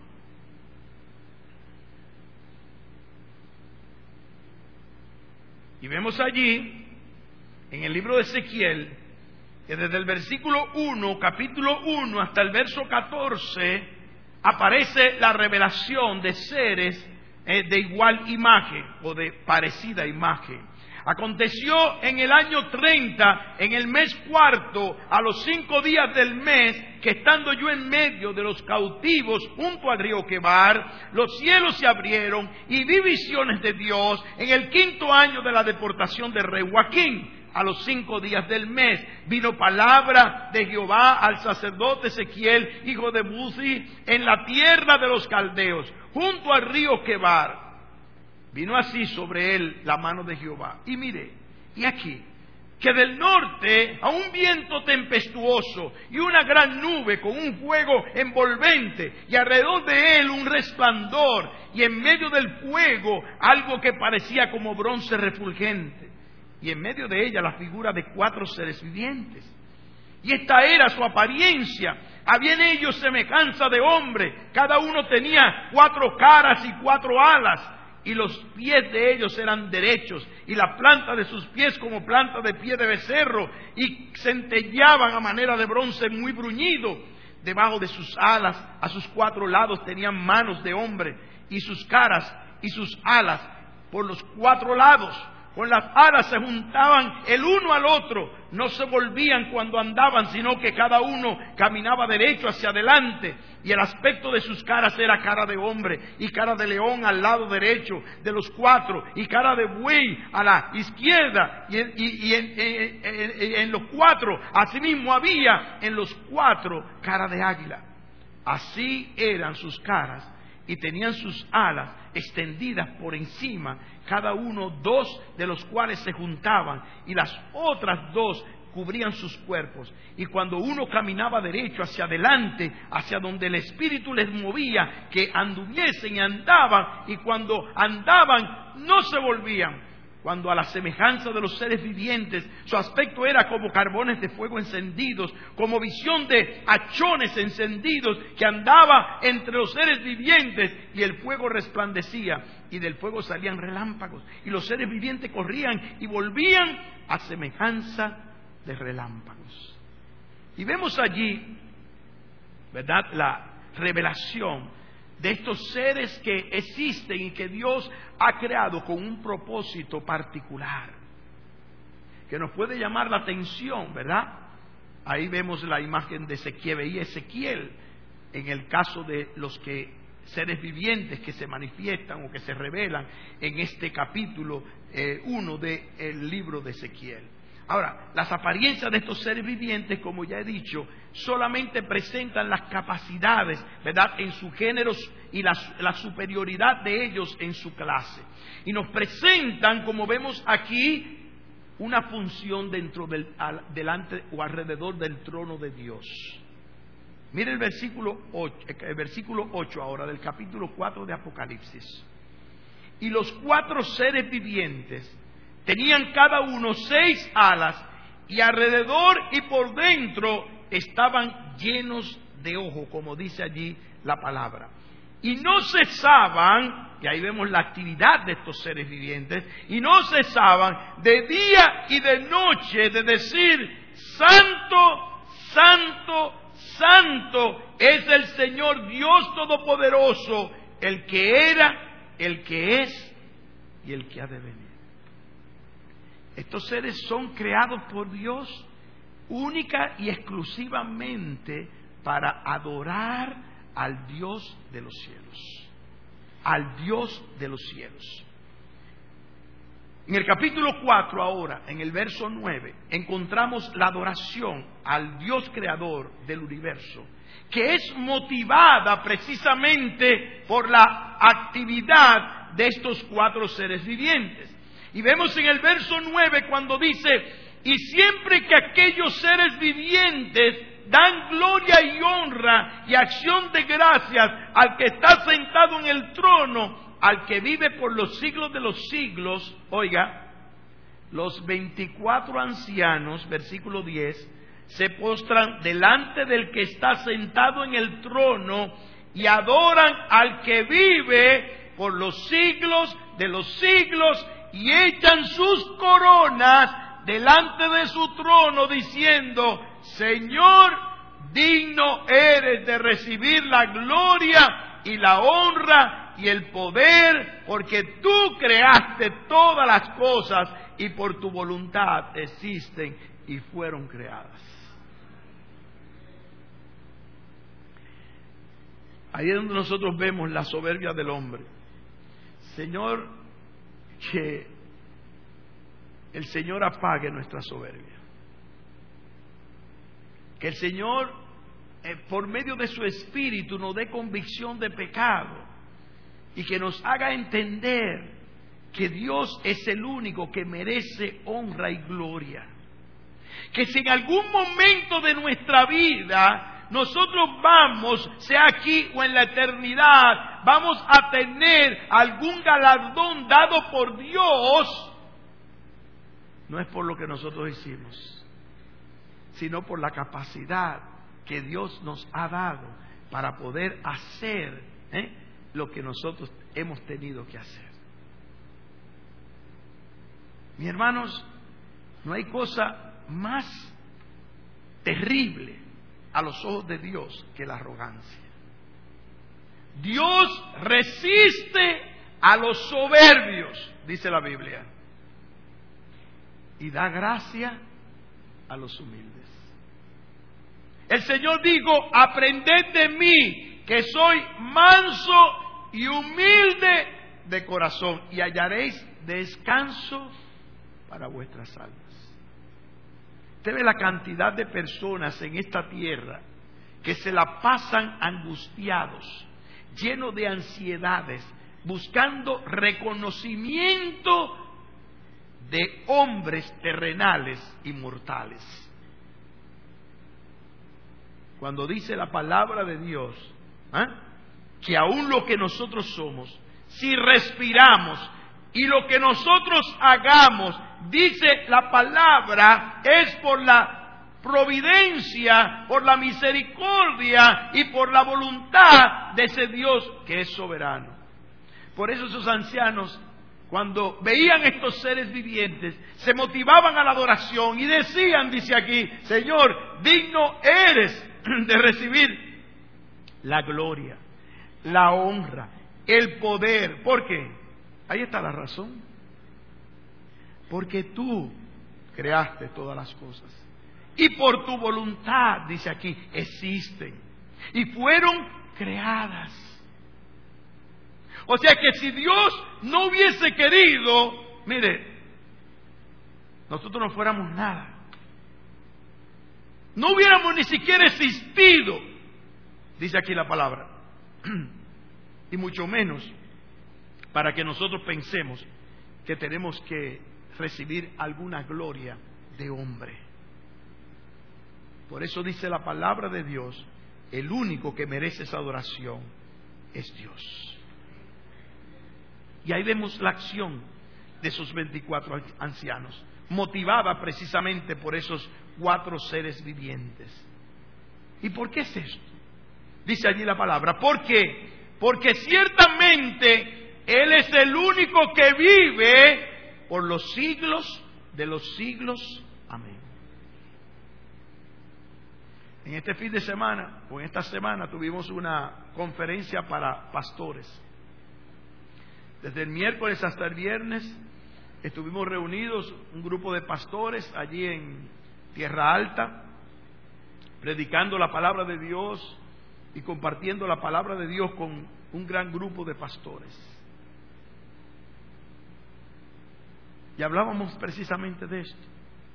Y vemos allí, en el libro de Ezequiel, que desde el versículo 1, capítulo 1, hasta el verso 14, aparece la revelación de seres de igual imagen o de parecida imagen. Aconteció en el año 30, en el mes cuarto, a los 5 días del mes, que estando yo en medio de los cautivos junto al río Quebar, los cielos se abrieron y vi visiones de Dios en el 5º año de la deportación del rey Joaquín. A los 5 días del mes vino palabra de Jehová al sacerdote Ezequiel, hijo de Buzi, en la tierra de los caldeos, junto al río Quebar. Vino así sobre él la mano de Jehová. Y mire, y aquí, que del norte a un viento tempestuoso y una gran nube con un fuego envolvente, y alrededor de él un resplandor, y en medio del fuego algo que parecía como bronce refulgente, y en medio de ella la figura de 4 seres vivientes. Y esta era su apariencia. Había en ellos semejanza de hombre, cada uno tenía 4 caras y 4 alas. Y los pies de ellos eran derechos, y la planta de sus pies como planta de pie de becerro, y centelleaban a manera de bronce muy bruñido. Debajo de sus alas, a sus 4 lados, tenían manos de hombre, y sus caras y sus alas por los 4 lados. Con las alas se juntaban el uno al otro, no se volvían cuando andaban, sino que cada uno caminaba derecho hacia adelante. Y el aspecto de sus caras era cara de hombre, y cara de león al lado derecho de los 4, y cara de buey a la izquierda, y en los 4, asimismo había en los 4 cara de águila. Así eran sus caras, y tenían sus alas extendidas por encima, cada uno 2 de los cuales se juntaban, y las otras 2 cubrían sus cuerpos. Y cuando uno caminaba derecho hacia adelante, hacia donde el Espíritu les movía, que anduviesen y andaban, y cuando andaban no se volvían. Cuando a la semejanza de los seres vivientes, su aspecto era como carbones de fuego encendidos, como visión de hachones encendidos, que andaba entre los seres vivientes, y el fuego resplandecía, y del fuego salían relámpagos, y los seres vivientes corrían y volvían a semejanza de relámpagos. Y vemos allí, ¿verdad?, la revelación de estos seres que existen y que Dios ha creado con un propósito particular, que nos puede llamar la atención, ¿verdad? Ahí vemos la imagen de Ezequiel. Veía Ezequiel en el caso de los que seres vivientes que se manifiestan o que se revelan en este capítulo 1 del libro de Ezequiel. Ahora, las apariencias de estos seres vivientes, como ya he dicho, solamente presentan las capacidades, ¿verdad?, en sus géneros y la superioridad de ellos en su clase. Y nos presentan, como vemos aquí, una función delante o alrededor del trono de Dios. Mire el versículo 8 ahora del capítulo 4 de Apocalipsis. Y los 4 seres vivientes tenían cada uno 6 alas, y alrededor y por dentro estaban llenos de ojos, como dice allí la palabra. Y no cesaban, y ahí vemos la actividad de estos seres vivientes, y no cesaban de día y de noche de decir: Santo, Santo, Santo es el Señor Dios Todopoderoso, el que era, el que es y el que ha de venir. Estos seres son creados por Dios única y exclusivamente para adorar al Dios de los cielos. Al Dios de los cielos. En el capítulo 4 ahora, en el verso 9, encontramos la adoración al Dios creador del universo, que es motivada precisamente por la actividad de estos 4 seres vivientes. Y vemos en el verso 9 cuando dice: y siempre que aquellos seres vivientes dan gloria y honra y acción de gracias al que está sentado en el trono, al que vive por los siglos de los siglos, oiga, los 24 ancianos, versículo 10, se postran delante del que está sentado en el trono y adoran al que vive por los siglos de los siglos, y echan sus coronas delante de su trono diciendo: Señor, digno eres de recibir la gloria y la honra y el poder, porque tú creaste todas las cosas y por tu voluntad existen y fueron creadas. Ahí es donde nosotros vemos la soberbia del hombre. Señor, que el Señor apague nuestra soberbia. Que el Señor, por medio de su Espíritu, nos dé convicción de pecado y que nos haga entender que Dios es el único que merece honra y gloria. Que si en algún momento de nuestra vida nosotros vamos, sea aquí o en la eternidad, vamos a tener algún galardón dado por Dios, no es por lo que nosotros hicimos, sino por la capacidad que Dios nos ha dado para poder hacer lo que nosotros hemos tenido que hacer. Mis hermanos, no hay cosa más terrible a los ojos de Dios que la arrogancia. Dios resiste a los soberbios, dice la Biblia, y da gracia a los humildes. El Señor dijo: aprended de mí, que soy manso y humilde de corazón, y hallaréis descanso para vuestras almas. Usted ve la cantidad de personas en esta tierra que se la pasan angustiados, llenos de ansiedades, buscando reconocimiento de hombres terrenales y mortales. Cuando dice la palabra de Dios, que aún lo que nosotros somos, si respiramos y lo que nosotros hagamos, dice la palabra, es por la providencia, por la misericordia y por la voluntad de ese Dios que es soberano. Por eso esos ancianos, cuando veían estos seres vivientes, se motivaban a la adoración y decían, dice aquí: Señor, digno eres de recibir la gloria, la honra, el poder. ¿Por qué? Ahí está la razón. Porque tú creaste todas las cosas y por tu voluntad, dice aquí, existen y fueron creadas. O sea que si Dios no hubiese querido, mire, nosotros no fuéramos nada. No hubiéramos ni siquiera existido, dice aquí la palabra. Y mucho menos para que nosotros pensemos que tenemos que recibir alguna gloria de hombre. Por eso dice la palabra de Dios, el único que merece esa adoración es Dios. Y ahí vemos la acción de esos 24 ancianos, motivada precisamente por esos 4 seres vivientes. ¿Y por qué es esto? Dice allí la palabra, ¿por qué? Porque ciertamente Él es el único que vive por los siglos de los siglos. Amén. En este fin de semana, o en esta semana, tuvimos una conferencia para pastores. Desde el miércoles hasta el viernes estuvimos reunidos un grupo de pastores allí en Tierra Alta, predicando la palabra de Dios y compartiendo la palabra de Dios con un gran grupo de pastores. Y hablábamos precisamente de esto.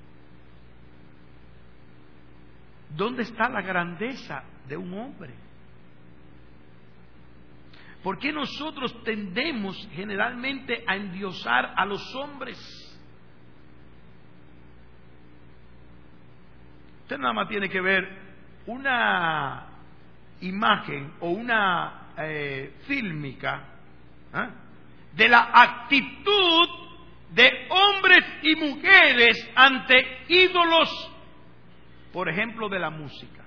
¿Dónde está la grandeza de un hombre? ¿Por qué nosotros tendemos generalmente a endiosar a los hombres? Usted nada más tiene que ver una imagen o una fílmica de la actitud de hombres y mujeres ante ídolos, por ejemplo, de la música.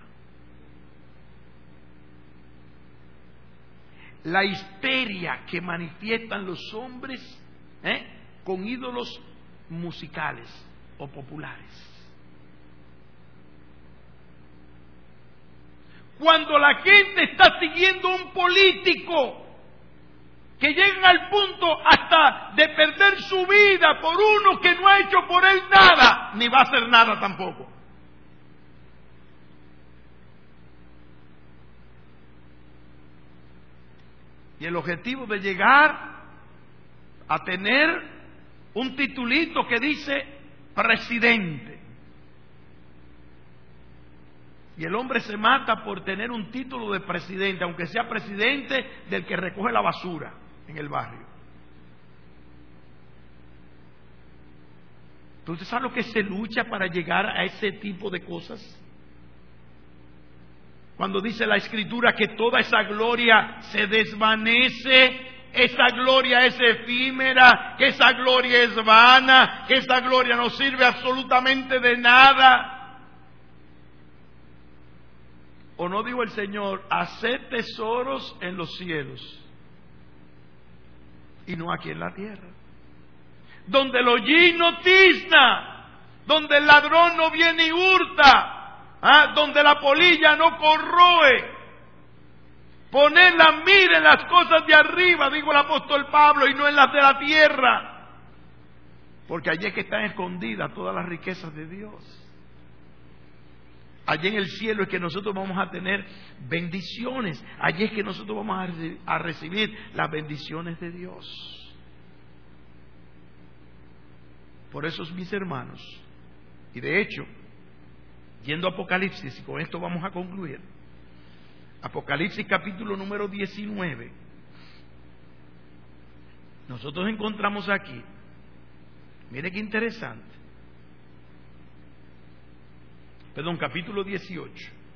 La histeria que manifiestan los hombres con ídolos musicales o populares. Cuando la gente está siguiendo a un político, que llegan al punto hasta de perder su vida por uno que no ha hecho por él nada, ni va a hacer nada tampoco. Y el objetivo de llegar a tener un titulito que dice presidente. Y el hombre se mata por tener un título de presidente, aunque sea presidente del que recoge la basura en el barrio. ¿Entonces sabe lo que se lucha para llegar a ese tipo de cosas? Cuando dice la Escritura que toda esa gloria se desvanece, esa gloria es efímera, que esa gloria es vana, que esa gloria no sirve absolutamente de nada. ¿O no dijo el Señor, haced tesoros en los cielos y no aquí en la tierra? Donde el hollín no tizna, donde el ladrón no viene y hurta, donde la polilla no corroe. Poned la mira en las cosas de arriba, dijo el apóstol Pablo, y no en las de la tierra, porque allí es que están escondidas todas las riquezas de Dios. Allí en el cielo es que nosotros vamos a tener bendiciones. Allí es que nosotros vamos a recibir las bendiciones de Dios. Por eso, mis hermanos, y de hecho, yendo a Apocalipsis, y con esto vamos a concluir, Apocalipsis capítulo número 19, nosotros encontramos aquí, mire qué interesante, capítulo 18.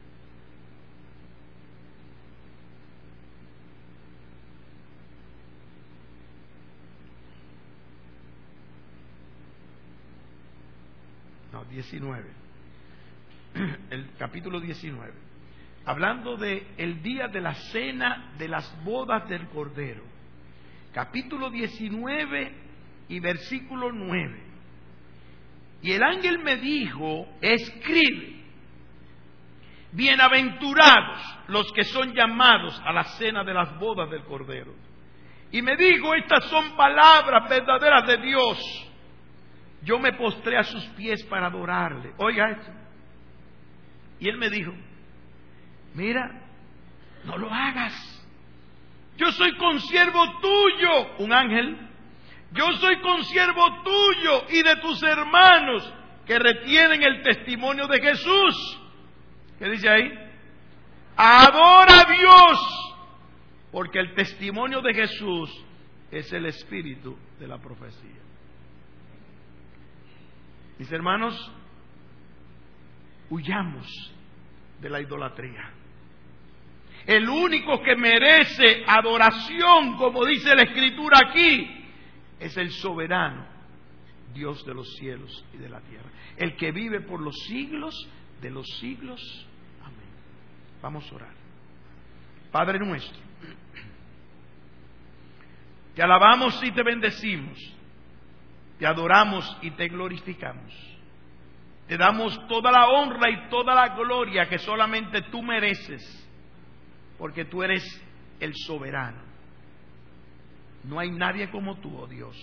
No, 19. El capítulo 19. Hablando de el día de la cena de las bodas del Cordero. Capítulo 19 y versículo 9. Y el ángel me dijo, escribe, bienaventurados los que son llamados a la cena de las bodas del Cordero. Y me dijo, estas son palabras verdaderas de Dios. Yo me postré a sus pies para adorarle. Oiga esto. Y él me dijo, mira, no lo hagas. Yo soy consiervo tuyo, un ángel. Yo soy consiervo tuyo y de tus hermanos que retienen el testimonio de Jesús. ¿Qué dice ahí? Adora a Dios, porque el testimonio de Jesús es el espíritu de la profecía. Mis hermanos, huyamos de la idolatría. El único que merece adoración, como dice la Escritura aquí, es el soberano, Dios de los cielos y de la tierra, el que vive por los siglos de los siglos. Amén. Vamos a orar. Padre nuestro, te alabamos y te bendecimos, te adoramos y te glorificamos. Te damos toda la honra y toda la gloria que solamente tú mereces, porque tú eres el soberano. No hay nadie como tú, oh Dios.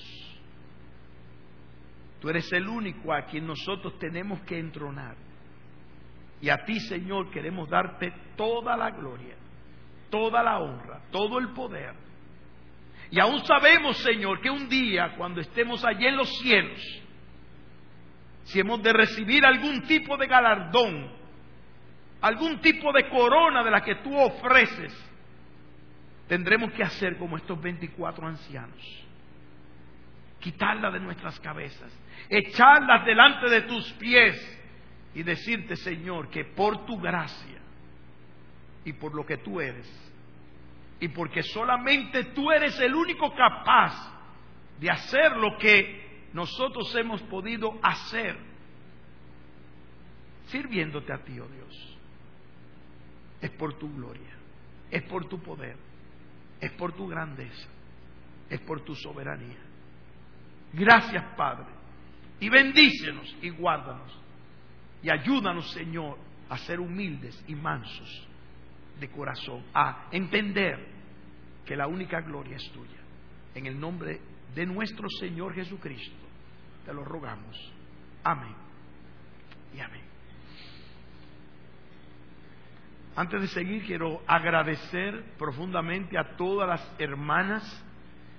Tú eres el único a quien nosotros tenemos que entronar. Y a ti, Señor, queremos darte toda la gloria, toda la honra, todo el poder. Y aún sabemos, Señor, que un día, cuando estemos allí en los cielos, si hemos de recibir algún tipo de galardón, algún tipo de corona de la que tú ofreces, tendremos que hacer como estos 24 ancianos. Quitarla de nuestras cabezas, echarlas delante de tus pies y decirte, Señor, que por tu gracia y por lo que tú eres, y porque solamente tú eres el único capaz de hacer lo que nosotros hemos podido hacer, sirviéndote a ti, oh Dios. Es por tu gloria, es por tu poder, es por tu grandeza, es por tu soberanía. Gracias, Padre, y bendícenos y guárdanos, y ayúdanos, Señor, a ser humildes y mansos de corazón, a entender que la única gloria es tuya. En el nombre de nuestro Señor Jesucristo te lo rogamos. Amén y amén. Antes de seguir, quiero agradecer profundamente a todas las hermanas